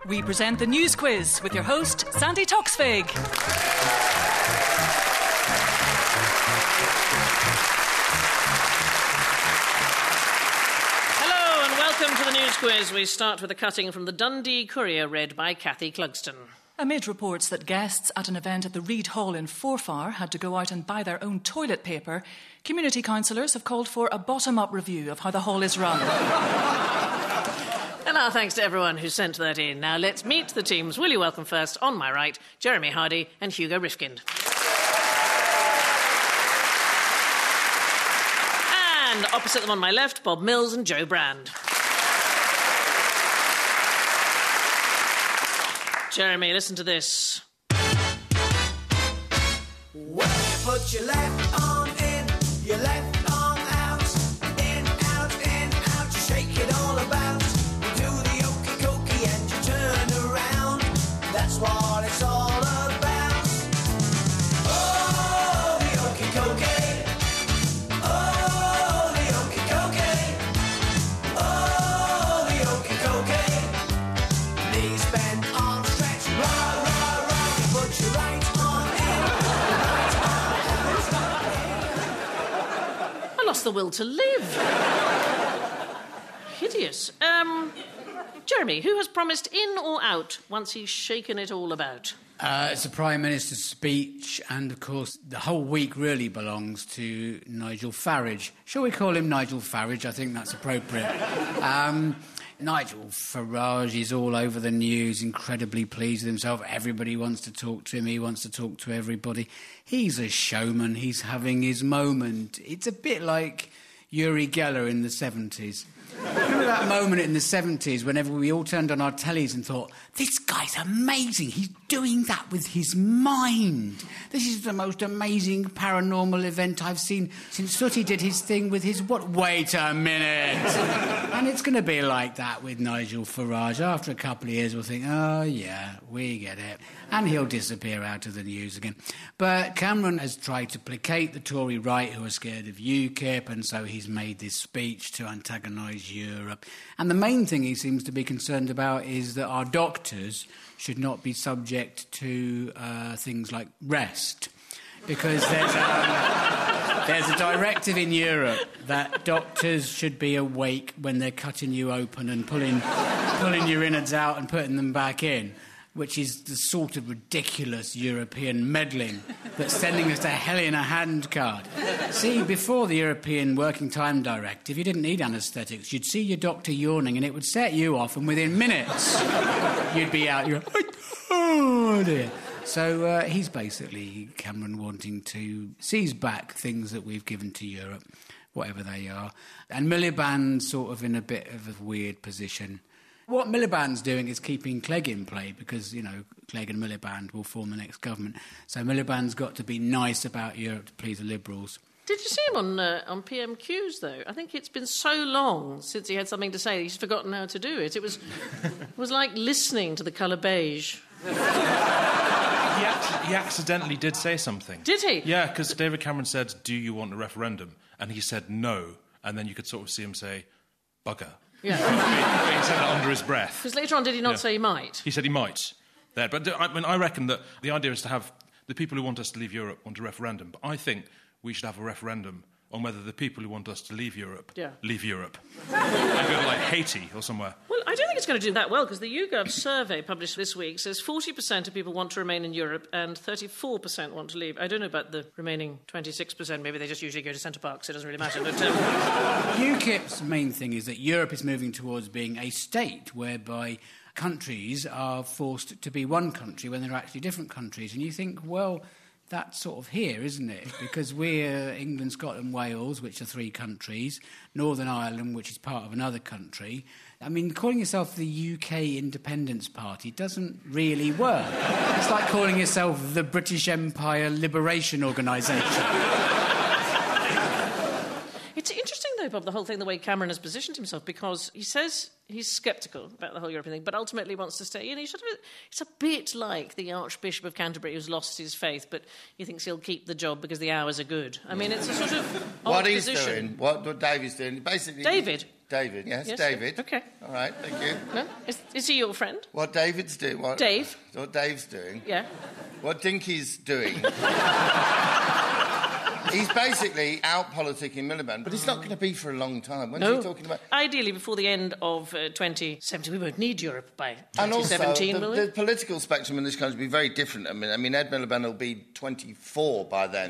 We present the News Quiz with your host, Sandy Toksvig. Hello and welcome to the News Quiz. We start with a cutting from the Dundee Courier read by Kathy Clugston. Amid reports that guests at an event at the Reid Hall in Forfar had to go out and buy their own toilet paper, community councillors have called for a bottom-up review of how the hall is run. And our thanks to everyone who sent that in. Now let's meet the teams. Will you welcome first, on my right, Jeremy Hardy and Hugo Rifkind. And opposite them on my left, Bob Mills and Joe Brand. Jeremy, listen to this. Well, you put your left arm in, your left arm out, in, out, you shake it all about. You do the okey-dokey and you turn around. That's what it's all about. Oh, the okey-dokey. Oh, the okey-dokey. Oh, the okey-dokey. Knees bent, arms stretched, rah, rah, rah. You put your right arm in, I lost the will to live. Hideous. Jeremy, who has promised in or out once he's shaken it all about? It's the Prime Minister's speech, and of course the whole week really belongs to Nigel Farage. Shall we call him Nigel Farage? I think that's appropriate. Nigel Farage is all over the news, incredibly pleased with himself. Everybody wants to talk to him. He wants to talk to everybody. He's a showman. He's having his moment. It's a bit like Uri Geller in the 70s. Remember that moment in the 70s whenever we all turned on our tellies and thought, this guy's amazing, he's doing that with his mind. This is the most amazing paranormal event I've seen since Sooty did his thing with his what? Wait a minute. And it's going to be like that with Nigel Farage. After a couple of years we'll think, oh yeah, we get it. And he'll disappear out of the news again. But Cameron has tried to placate the Tory right who are scared of UKIP, and so he's made this speech to antagonise Europe. And the main thing he seems to be concerned about is that our doctors should not be subject to things like rest. Because there's a directive in Europe that doctors should be awake when they're cutting you open and pulling your innards out and putting them back in, which is the sort of ridiculous European meddling that's sending us to hell in a handcart. See, before the European Working Time Directive, you didn't need anaesthetics. You'd see your doctor yawning and it would set you off, and within minutes you'd be out. You're like, oh dear. So he's basically, Cameron, wanting to seize back things that we've given to Europe, whatever they are. And Miliband's sort of in a bit of a weird position. What Miliband's doing is keeping Clegg in play because, you know, Clegg and Miliband will form the next government. So Miliband's got to be nice about Europe to please the Liberals. Did you see him on PMQs, though? I think it's been so long since he had something to say, he's forgotten how to do it. It was like listening to the colour beige. He accidentally did say something. Did he? Yeah, because David Cameron said, do you want a referendum? And he said no. And then you could sort of see him say, bugger. Yeah. He said that under his breath. Because later on, did he not say he might? He said he might. There. But I reckon that the idea is to have the people who want us to leave Europe want a referendum. But I think we should have a referendum on whether the people who want us to leave Europe leave Europe. And go to, like, Haiti or somewhere. Well, I don't think it's going to do that well, because the YouGov survey published this week says 40% of people want to remain in Europe and 34% want to leave. I don't know about the remaining 26%. Maybe they just usually go to Centre Parks. It doesn't really matter. But, UKIP's main thing is that Europe is moving towards being a state whereby countries are forced to be one country when they're actually different countries. And you think, well, that's sort of here, isn't it? Because we're England, Scotland, Wales, which are three countries, Northern Ireland, which is part of another country. I mean, calling yourself the UK Independence Party doesn't really work. It's like calling yourself the British Empire Liberation Organisation. It's interesting, though, Bob, the whole thing, the way Cameron has positioned himself, because he says he's sceptical about the whole European thing, but ultimately wants to stay in. It's a bit like the Archbishop of Canterbury who's lost his faith, but he thinks he'll keep the job because the hours are good. I mean, it's a sort of odd what he's position. doing, what David's doing, basically... David? David, yes, David. OK. All right, thank you. No? Is he your friend? What David's doing? Dave? What Dave's doing? Yeah. What Dinky's doing... He's basically out politicking Miliband, but it's not going to be for a long time. When's he talking about? Ideally, before the end of 2017. We won't need Europe by 2017, will we? The political spectrum in this country will be very different. I mean, Ed Miliband will be 24 by then.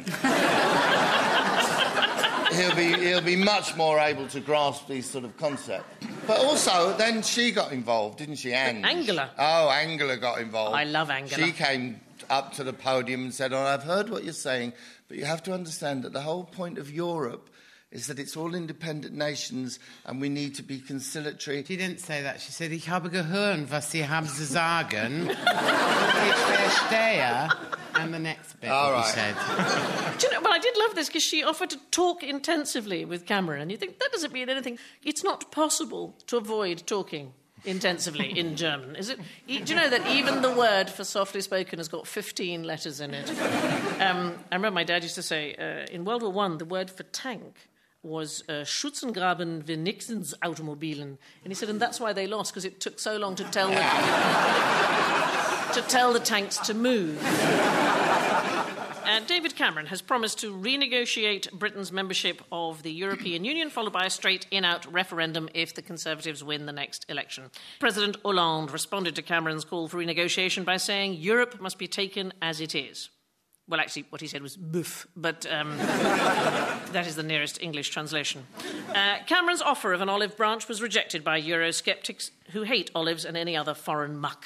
He'll be much more able to grasp these sort of concepts. But also, then she got involved, didn't she, Ange? Angela. Oh, Angela got involved. I love Angela. She came up to the podium and said, I've heard what you're saying, but you have to understand that the whole point of Europe is that it's all independent nations and we need to be conciliatory. She didn't say that. She said, ich habe gehört, was Sie haben zu sagen. Ich verstehe. And the next bit, all right. She said. Do you know, well, I did love this because she offered to talk intensively with Cameron, and you think, that doesn't mean anything. It's not possible to avoid talking intensively in German, is it? Do you know that even the word for softly spoken has got 15 letters in it? I remember my dad used to say, in World War I, the word for tank was Schützengraben wenigstens Automobilen. And he said, and that's why they lost, because it took so long to tell the tanks to move. David Cameron has promised to renegotiate Britain's membership of the European Union, followed by a straight in-out referendum if the Conservatives win the next election. President Hollande responded to Cameron's call for renegotiation by saying Europe must be taken as it is. Well, actually, what he said was bouf, but that is the nearest English translation. Cameron's offer of an olive branch was rejected by Eurosceptics who hate olives and any other foreign muck.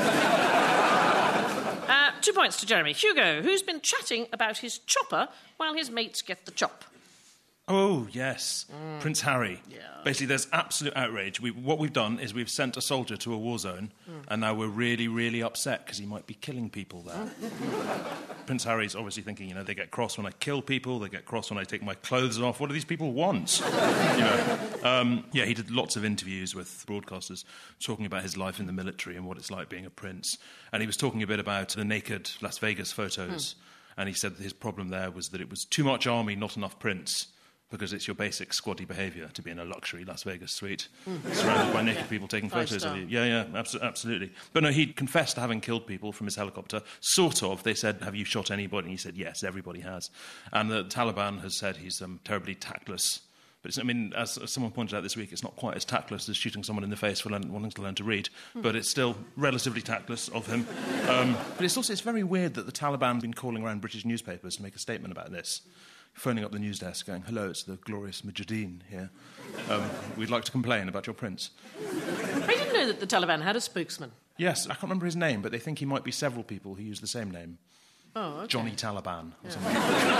2 points to Jeremy. Hugo, who's been chatting about his chopper while his mates get the chop. Oh, yes. Prince Harry. Yeah. Basically, there's absolute outrage. What we've done is we've sent a soldier to a war zone, and now we're really, really upset because he might be killing people there. Prince Harry's obviously thinking, they get cross when I kill people, they get cross when I take my clothes off. What do these people want? He did lots of interviews with broadcasters talking about his life in the military and what it's like being a prince. And he was talking a bit about the naked Las Vegas photos, and he said that his problem there was that it was too much army, not enough prince. Because it's your basic squatty behaviour to be in a luxury Las Vegas suite, surrounded by naked people taking photos of you. Yeah, absolutely. But no, he confessed to having killed people from his helicopter. Sort of. They said, have you shot anybody? And he said, yes, everybody has. And the Taliban has said he's terribly tactless. But as someone pointed out this week, it's not quite as tactless as shooting someone in the face for wanting to learn to read. But it's still relatively tactless of him. But it's very weird that the Taliban have been calling around British newspapers to make a statement about this. Phoning up the news desk going, hello, it's the glorious Mujahideen here. We'd like to complain about your prince. I didn't know that the Taliban had a spokesman. Yes, I can't remember his name, but they think he might be several people who use the same name. Oh, okay. Johnny Taliban or something.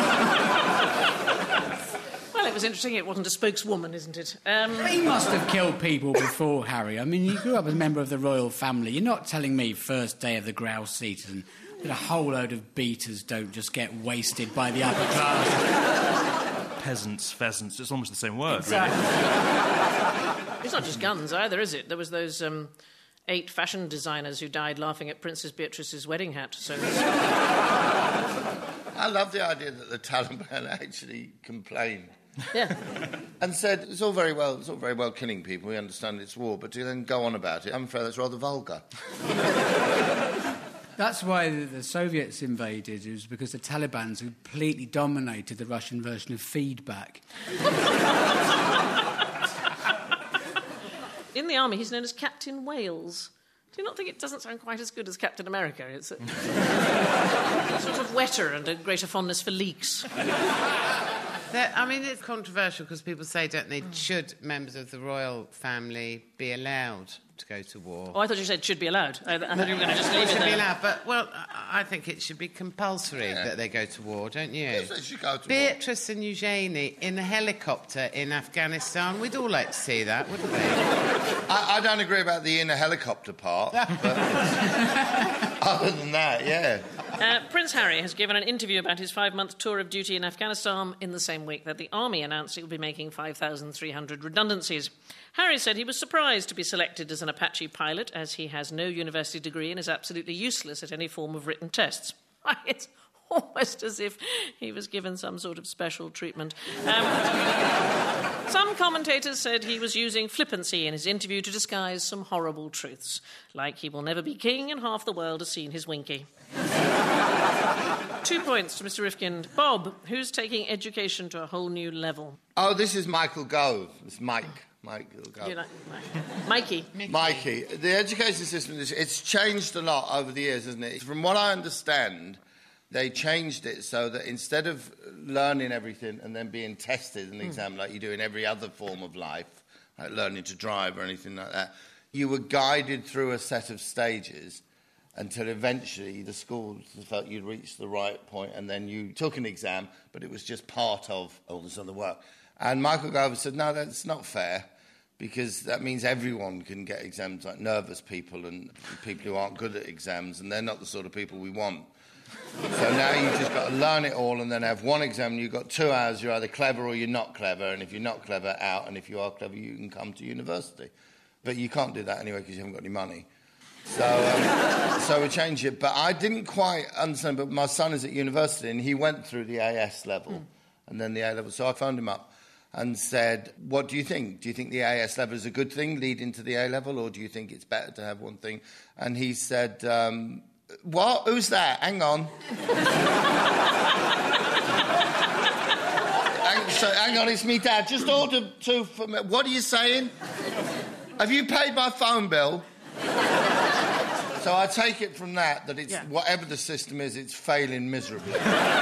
Well, it was interesting it wasn't a spokeswoman, isn't it? He must have killed people before, Harry. I mean, you grew up as a member of the royal family. You're not telling me first day of the grouse season that a whole load of beaters don't just get wasted by the upper class. Peasants, pheasants, it's almost the same word, exactly. Really. It's not just guns either, is it? There was those 8 fashion designers who died laughing at Princess Beatrice's wedding hat. So I love the idea that the Taliban actually complained. Yeah. And said, it's all very well killing people, we understand it's war, but to then go on about it, I'm afraid that's rather vulgar. That's why the Soviets invaded. It was because the Taliban completely dominated the Russian version of feedback. In the army, he's known as Captain Wales. Do you not think it doesn't sound quite as good as Captain America? It's sort of wetter and a greater fondness for leaks. It's controversial because people say, don't they, should members of the royal family be allowed to go to war? Oh, I thought you said should be allowed. I thought you were going to just leave it there. Should be allowed, but, I think it should be compulsory that they go to war, don't you? Yes, they should go to Beatrice and Eugenie in a helicopter in Afghanistan, we'd all like to see that, wouldn't we? I don't agree about the in a helicopter part, but other than that, yeah. Prince Harry has given an interview about his 5-month tour of duty in Afghanistan in the same week that the army announced it would be making 5,300 redundancies. Harry said he was surprised to be selected as an Apache pilot, as he has no university degree and is absolutely useless at any form of written tests. It's almost as if he was given some sort of special treatment. Some commentators said he was using flippancy in his interview to disguise some horrible truths, like he will never be king and half the world has seen his winky. 2 points to Mr. Rifkind. Bob, who's taking education to a whole new level? Oh, this is Michael Gove. It's Mike. Michael Gove. You like Mikey? Mikey. The education system, it's changed a lot over the years, hasn't it? From what I understand, they changed it so that instead of learning everything and then being tested in the exam like you do in every other form of life, like learning to drive or anything like that, you were guided through a set of stages until eventually the schools felt you'd reached the right point and then you took an exam, but it was just part of all this other work. And Michael Gove said, no, that's not fair, because that means everyone can get exams, like nervous people and people who aren't good at exams, and they're not the sort of people we want. So now you've just got to learn it all and then have one exam, and you've got 2 hours, you're either clever or you're not clever, and if you're not clever, out, and if you are clever, you can come to university. But you can't do that anyway because you haven't got any money. So we changed it. But I didn't quite understand, but my son is at university and he went through the AS level and then the A level. So I phoned him up and said, what do you think? Do you think the AS level is a good thing leading to the A level, or do you think it's better to have one thing? And he said, what? Who's that? Hang on. Hang on, it's me, Dad. Just order 2 for me. What are you saying? Have you paid my phone bill? So I take it from that it's whatever the system is, it's failing miserably.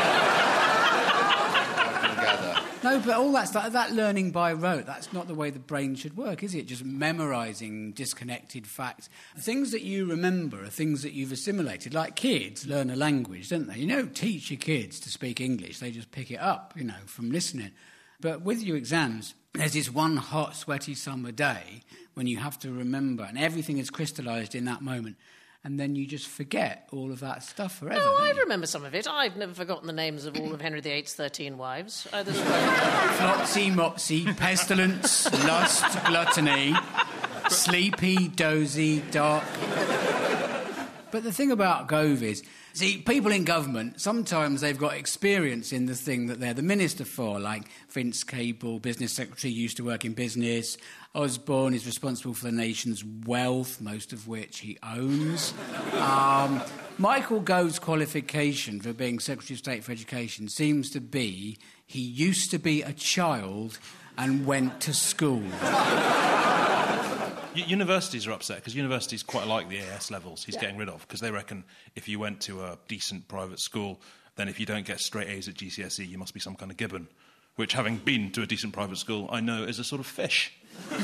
I can gather. No, but all that learning by rote, that's not the way the brain should work, is it? Just memorising disconnected facts. Things that you remember are things that you've assimilated. Like kids learn a language, don't they? You don't teach your kids to speak English. They just pick it up, from listening. But with your exams, there's this one hot, sweaty summer day when you have to remember, and everything is crystallised in that moment. And then you just forget all of that stuff forever. Oh, I remember some of it. I've never forgotten the names of all of Henry VIII's 13 wives. Flopsy, mopsy, pestilence, lust, gluttony, sleepy, dozy, dark. But the thing about Gove is, see, people in government, sometimes they've got experience in the thing that they're the minister for, like Vince Cable, business secretary, used to work in business. Osborne is responsible for the nation's wealth, most of which he owns. Michael Gove's qualification for being Secretary of State for Education seems to be he used to be a child and went to school. Universities are upset because universities quite like the AS levels he's getting rid of, because they reckon if you went to a decent private school, then if you don't get straight A's at GCSE, you must be some kind of gibbon, which, having been to a decent private school, I know is a sort of fish. But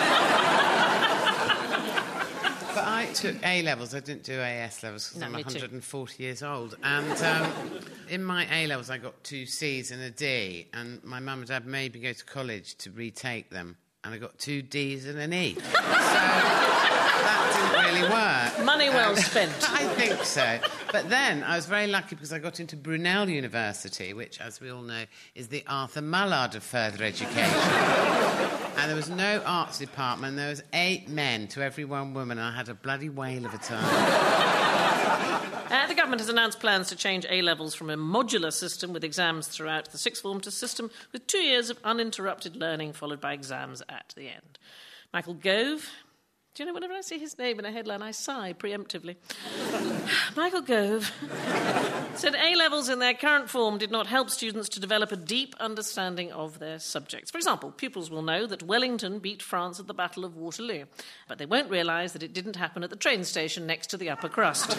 I took A-levels. I didn't do AS levels because I'm 140 years old. And in my A-levels, I got 2 C's and a D. And my mum and dad made me go to college to retake them. And I got 2 D's and an E. So that didn't really work. Money well spent. I think so. But then I was very lucky because I got into Brunel University, which, as we all know, is the Arthur Mullard of further education. And there was no arts department. There was 8 men to every 1 woman. I had a bloody whale of a time. The government has announced plans to change A-levels from a modular system with exams throughout the sixth form to a system with 2 years of uninterrupted learning followed by exams at the end. Michael Gove. Do you know, whenever I see his name in a headline, I sigh preemptively. Michael Gove said A-levels in their current form did not help students to develop a deep understanding of their subjects. For example, pupils will know that Wellington beat France at the Battle of Waterloo, but they won't realise that it didn't happen at the train station next to the upper crust.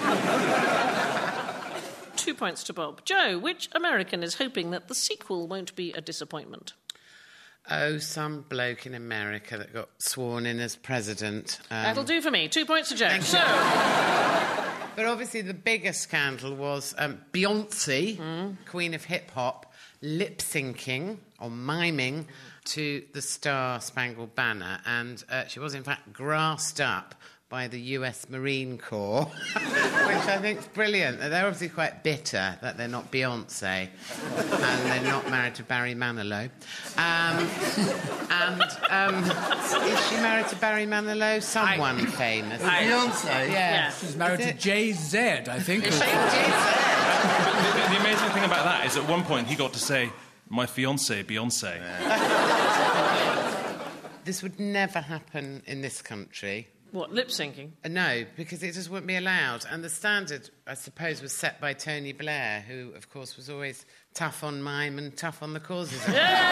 2 points to Bob. Joe, which American is hoping that the sequel won't be a disappointment? Oh, some bloke in America that got sworn in as president. That'll do for me. 2 points to Joe. So, but obviously the biggest scandal was Beyoncé, Queen of Hip-Hop, lip-syncing or miming to the Star Spangled Banner. And she was, in fact, grassed up by the US Marine Corps, which I think is brilliant. They're obviously quite bitter that they're not Beyoncé and they're not married to Barry Manilow. Is she married to Barry Manilow? Someone famous. Beyoncé? Yeah. She's married to Jay-Z, I think. Is she Jay-Z? The amazing thing about that is at one point he got to say, my fiancée, Beyoncé. This would never happen in this country. What, lip-syncing? No, because it just wouldn't be allowed. And the standard, I suppose, was set by Tony Blair, who, of course, was always tough on mime and tough on the causes.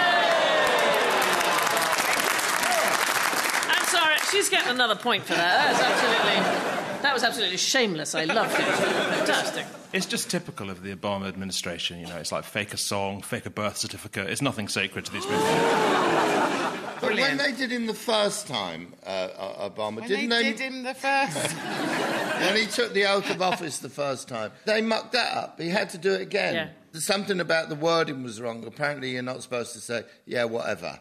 I'm sorry, she's getting another point for that. That was absolutely shameless. I loved it. Fantastic. It's just typical of the Obama administration, It's like fake a song, fake a birth certificate. It's nothing sacred to these people. But when they did him the first time, Obama, did him the first when he took the oath of office the first time, they mucked that up. He had to do it again. Yeah. Something about the wording was wrong. Apparently you're not supposed to say, yeah, whatever.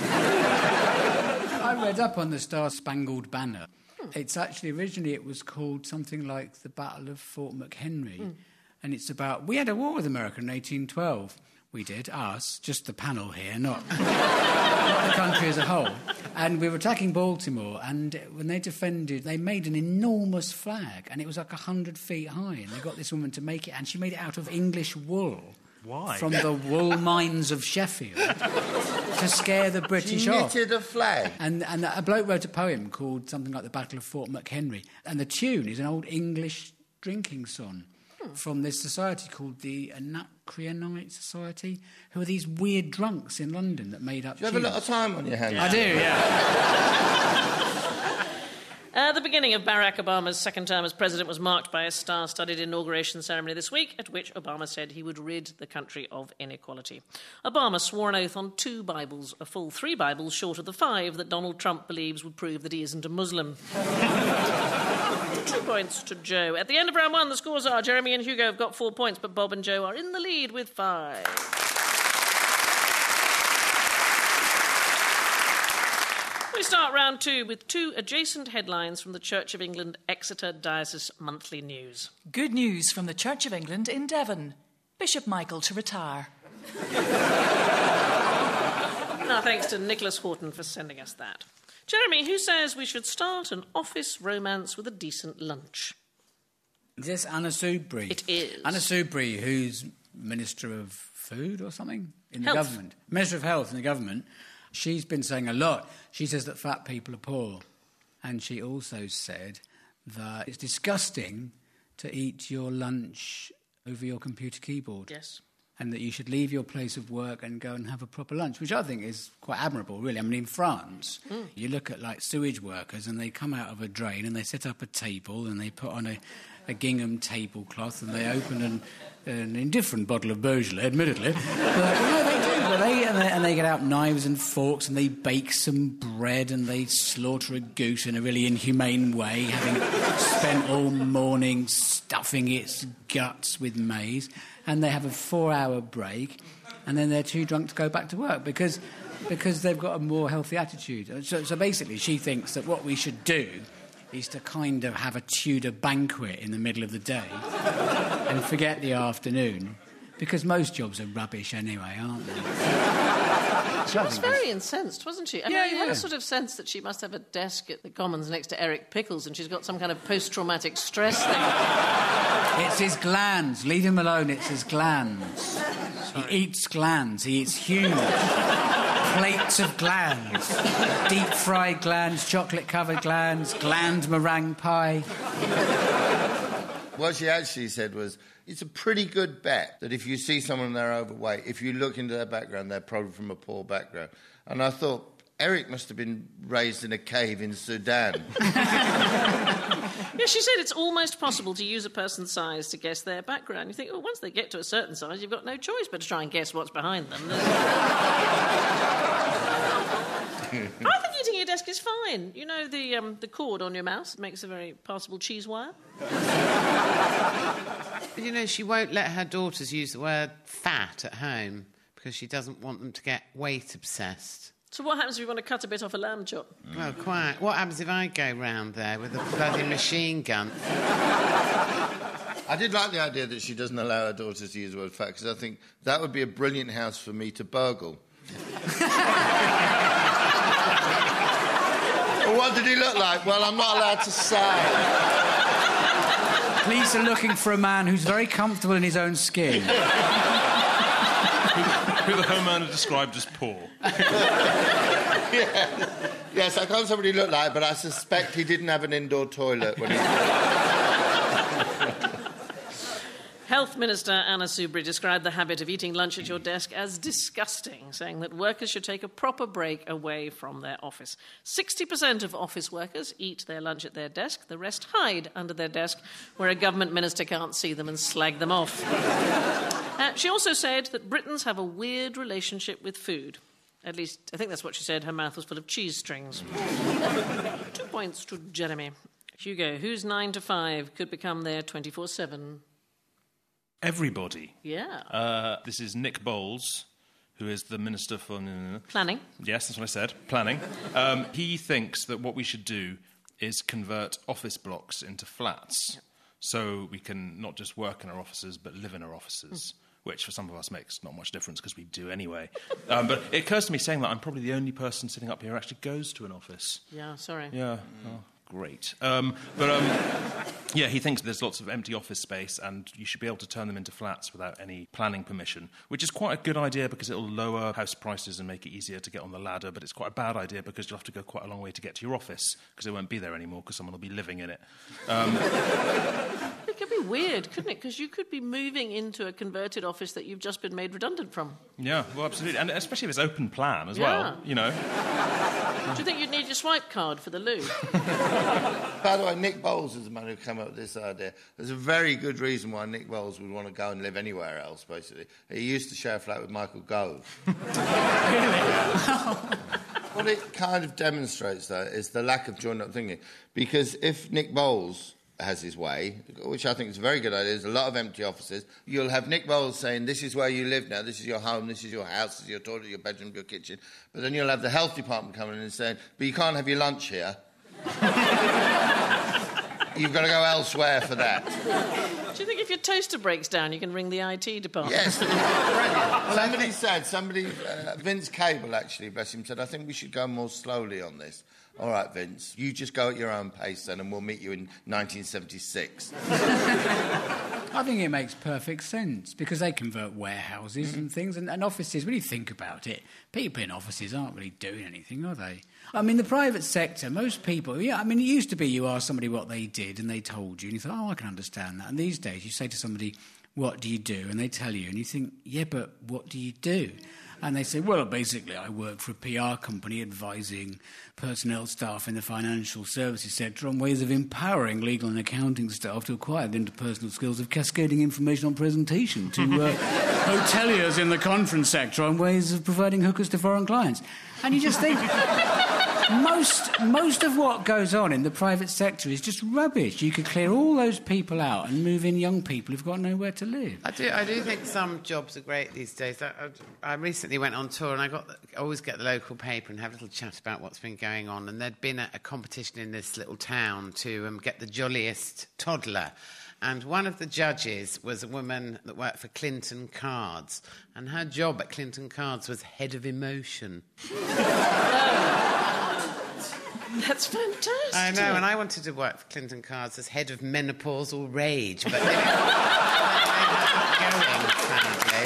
I read up on the Star-Spangled Banner. It's actually, originally it was called something like the Battle of Fort McHenry. And it's about, we had a war with America in 1812. We did, us, just the panel here, not the country as a whole. And we were attacking Baltimore, and when they defended, they made an enormous flag, and it was like 100 feet high, and they got this woman to make it, and she made it out of English wool. Why? From the wool mines of Sheffield to scare the British off. She knitted a flag. And a bloke wrote a poem called something like The Battle of Fort McHenry, and the tune is an old English drinking song from this society called the Anacreonite Society, who are these weird drunks in London that made up Do you have a lot of time on your hands? I do, yeah. The beginning of Barack Obama's second term as president was marked by a star-studded inauguration ceremony this week, at which Obama said he would rid the country of inequality. Obama swore an oath on 2 Bibles, a full 3 Bibles short of the 5 that Donald Trump believes would prove that he isn't a Muslim. 2 points to Joe. At the end of round 1, the scores are Jeremy and Hugo have got 4 points, but Bob and Joe are in the lead with 5. We start round 2 with 2 adjacent headlines from the Church of England Exeter Diocese Monthly News. Good news from the Church of England in Devon. Bishop Michael to retire. Now, thanks to Nicholas Horton for sending us that. Jeremy, who says we should start an office romance with a decent lunch? Is this Anna Soubry? It is. Anna Soubry, who's Minister of Food or something in the Health. government. Minister of Health in the government. She's been saying a lot. She says that fat people are poor. And she also said that it's disgusting to eat your lunch over your computer keyboard. Yes. And that you should leave your place of work and go and have a proper lunch, which I think is quite admirable, really. I mean, in France, you look at, like, sewage workers and they come out of a drain and they set up a table and they put on a gingham tablecloth and they open an indifferent bottle of Beaujolais, admittedly. But, no, they do. But they get out knives and forks and they bake some bread and they slaughter a goose in a really inhumane way, having spent all morning stuffing its guts with maize. And they have a 4-hour break, and then they're too drunk to go back to work because they've got a more healthy attitude. So basically, she thinks that what we should do is to kind of have a Tudor banquet in the middle of the day and forget the afternoon, because most jobs are rubbish anyway, aren't they? She was very incensed, wasn't she? I mean, you had a sort of sense that she must have a desk at the Commons next to Eric Pickles and she's got some kind of post-traumatic stress thing. It's his glands. Leave him alone. It's his glands. He eats glands. He eats huge plates of glands. Deep-fried glands, chocolate-covered glands, gland meringue pie. What she actually said was, it's a pretty good bet that if you see someone and they're overweight, if you look into their background, they're probably from a poor background. And I thought, Eric must have been raised in a cave in Sudan. Yeah, she said it's almost possible to use a person's size to guess their background. You think, well, once they get to a certain size, you've got no choice but to try and guess what's behind them. I think eating at your desk is fine. You know, the cord on your mouse makes a very passable cheese wire. You know, she won't let her daughters use the word fat at home because she doesn't want them to get weight obsessed. So what happens if you want to cut a bit off a lamb chop? Well, quite. What happens if I go round there with a bloody machine gun? I did like the idea that she doesn't allow her daughters to use the word fat, because I think that would be a brilliant house for me to burgle. Well, what did he look like? Well, I'm not allowed to say. Police are looking for a man who's very comfortable in his own skin. Who the homeowner described as poor. Yes, I can't somebody look like, but I suspect he didn't have an indoor toilet when he... Health Minister Anna Soubry described the habit of eating lunch at your desk as disgusting, saying that workers should take a proper break away from their office. 60% of office workers eat their lunch at their desk. The rest hide under their desk, where a government minister can't see them and slag them off. She also said that Britons have a weird relationship with food. At least, I think that's what she said. Her mouth was full of cheese strings. 2 points to Jeremy. Hugo, whose 9 to 5 could become their 24/7? Everybody. Yeah. This is Nick Bowles, who is the Minister for... Planning. Yes, that's what I said. Planning. He thinks that what we should do is convert office blocks into flats, so we can not just work in our offices, but live in our offices, which for some of us makes not much difference because we do anyway. But it occurs to me saying that I'm probably the only person sitting up here who actually goes to an office. Yeah, sorry. Yeah. Oh, great. Yeah, he thinks there's lots of empty office space and you should be able to turn them into flats without any planning permission, which is quite a good idea because it'll lower house prices and make it easier to get on the ladder, but it's quite a bad idea because you'll have to go quite a long way to get to your office because it won't be there anymore because someone will be living in it. It could be weird, couldn't it? Because you could be moving into a converted office that you've just been made redundant from. Yeah, well, absolutely. And especially if it's open plan as well, you know. Do you think you'd need your swipe card for the loo? By the way, Nick Bowles is the man who came up with this idea. There's a very good reason why Nick Bowles would want to go and live anywhere else, basically. He used to share a flat with Michael Gove. What it kind of demonstrates, though, is the lack of joined-up thinking. Because if Nick Bowles has his way, which I think is a very good idea, there's a lot of empty offices, you'll have Nick Bowles saying, this is where you live now, this is your home, this is your house, this is your toilet, your bedroom, your kitchen. But then you'll have the health department coming in and saying, but you can't have your lunch here. You've got to go elsewhere for that. Do you think if your toaster breaks down, you can ring the IT department? Yes. Somebody, Vince Cable, actually, bless him, said, I think we should go more slowly on this. All right, Vince, you just go at your own pace then and we'll meet you in 1976. I think it makes perfect sense because they convert warehouses and things and offices. When you think about it, people in offices aren't really doing anything, are they? I mean, the private sector, most people... Yeah, I mean, it used to be you asked somebody what they did and they told you and you thought, oh, I can understand that. And these days you say to somebody, what do you do? And they tell you and you think, yeah, but what do you do? And they say, well, basically, I work for a PR company advising personnel staff in the financial services sector on ways of empowering legal and accounting staff to acquire the interpersonal skills of cascading information on presentation to hoteliers in the conference sector on ways of providing hookers to foreign clients. And you just think... Most of what goes on in the private sector is just rubbish. You could clear all those people out and move in young people who've got nowhere to live. I do think some jobs are great these days. I recently went on tour and I always get the local paper and have a little chat about what's been going on. And there'd been a competition in this little town to get the jolliest toddler. And one of the judges was a woman that worked for Clinton Cards. And her job at Clinton Cards was head of emotion. That's fantastic. I know, and I wanted to work for Clinton Cards as head of menopausal rage, but they didn't going, sadly.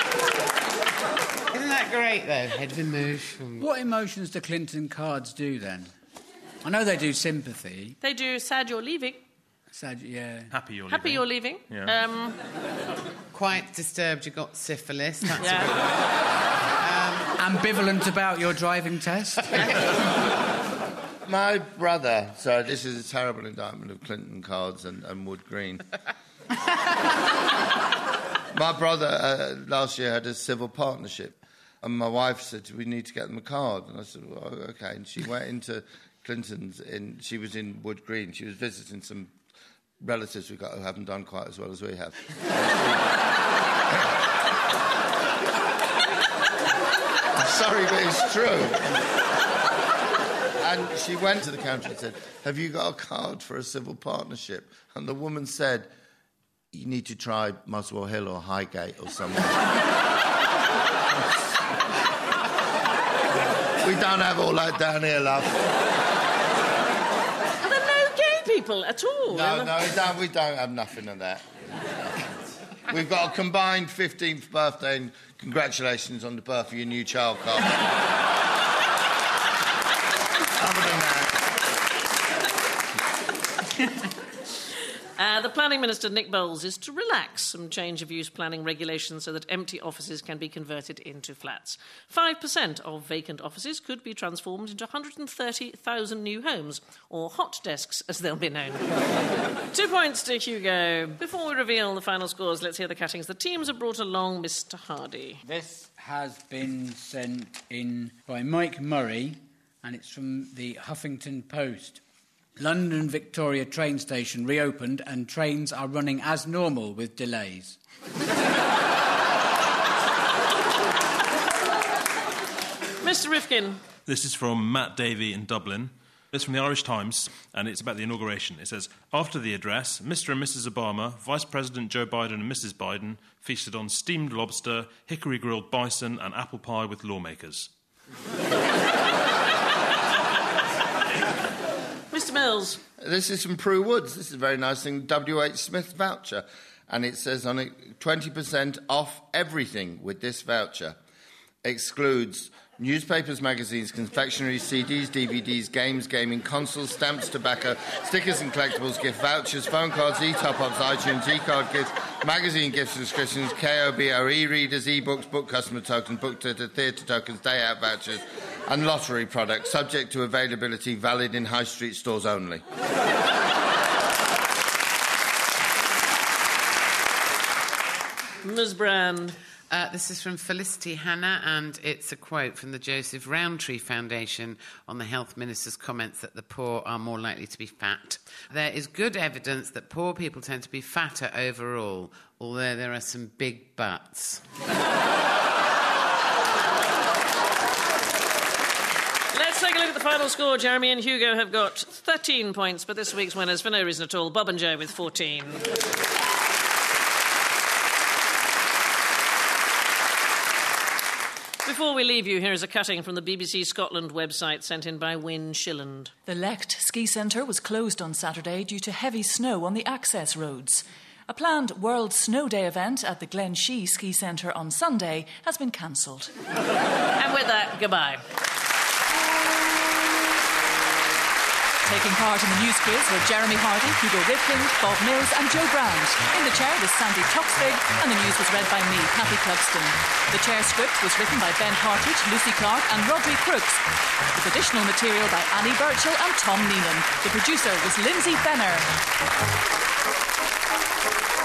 Isn't that great, though? Head of emotion. What emotions do Clinton Cards do, then? I know they do sympathy. They do sad you're leaving. Sad, yeah. Happy you're leaving. Happy you're leaving. Yeah. Quite disturbed you got syphilis. That's Yeah. a good one. Ambivalent about your driving test? My brother, so this is a terrible indictment of Clinton Cards and Wood Green. My brother last year had a civil partnership and my wife said, we need to get them a card. And I said, well, OK. And she went into Clinton's, she was in Wood Green. She was visiting some relatives we've got who haven't done quite as well as we have. I'm sorry, but it's true. And she went to the counter and said, have you got a card for a civil partnership? And the woman said, you need to try Muswell Hill or Highgate or somewhere. We don't have all that down here, love. Are there no gay people at all. No, we don't have nothing of that. We've got a combined 15th birthday and congratulations on the birth of your new child, Carl. Other than that... The Planning Minister, Nick Bowles, is to relax some change-of-use planning regulations so that empty offices can be converted into flats. 5% of vacant offices could be transformed into 130,000 new homes, or hot desks, as they'll be known. 2 points to Hugo. Before we reveal the final scores, let's hear the cuttings. The teams have brought along Mr. Hardy. This has been sent in by Mike Murray, and it's from the Huffington Post. London Victoria train station reopened and trains are running as normal with delays. Mr. Rifkin. This is from Matt Davey in Dublin. It's from the Irish Times, and it's about the inauguration. It says, after the address, Mr. and Mrs. Obama, Vice President Joe Biden and Mrs. Biden feasted on steamed lobster, hickory-grilled bison and apple pie with lawmakers. Mr. Mills. This is from Prue Woods. This is a very nice thing. W.H. Smith voucher. And it says on it, 20% off everything with this voucher. Excludes newspapers, magazines, confectionery, CDs, DVDs, games, gaming, consoles, stamps, tobacco, stickers and collectibles, gift vouchers, phone cards, e-top-ups, iTunes, e-card gifts, magazine gift subscriptions, KOBO, e-readers, e-books, book customer tokens, book theatre tokens, day-out vouchers, and lottery products, subject to availability, valid in high street stores only. Ms. Brand. This is from Felicity Hannah, and it's a quote from the Joseph Rowntree Foundation on the Health Minister's comments that the poor are more likely to be fat. There is good evidence that poor people tend to be fatter overall, although there are some big buts. Let's take a look at the final score. Jeremy and Hugo have got 13 points, but this week's winners, for no reason at all, Bob and Joe with 14. Before we leave you, here is a cutting from the BBC Scotland website sent in by Wynne Shilland. The Lecht Ski Centre was closed on Saturday due to heavy snow on the access roads. A planned World Snow Day event at the Glen Shee Ski Centre on Sunday has been cancelled. And with that, goodbye. Taking part in the news quiz were Jeremy Hardy, Hugo Rifkin, Bob Mills and Joe Brand. In the chair was Sandy Toxvig and the news was read by me, Cathy Clugston. The chair script was written by Ben Partridge, Lucy Clark and Rodri Crooks, with additional material by Annie Birchall and Tom Neenan. The producer was Lindsay Benner.